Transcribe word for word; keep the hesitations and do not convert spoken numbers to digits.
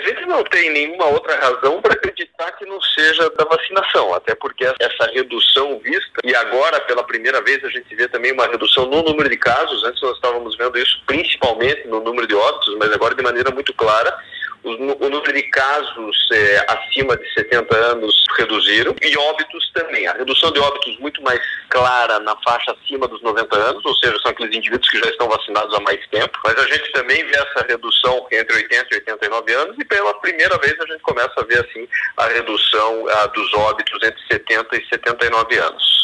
A gente não tem nenhuma outra razão para acreditar que não seja da vacinação, até porque essa redução vista, e agora pela primeira vez a gente vê também uma redução no número de casos. Antes nós estávamos vendo isso principalmente no número de óbitos, mas agora de maneira muito clara. O número de casos é, acima de setenta anos reduziram, e óbitos também. A redução de óbitos muito mais clara na faixa acima dos noventa anos, ou seja, são aqueles indivíduos que já estão vacinados há mais tempo. Mas a gente também vê essa redução entre oitenta e oitenta e nove anos, e pela primeira vez a gente começa a ver assim a redução a, dos óbitos entre setenta e setenta e nove anos.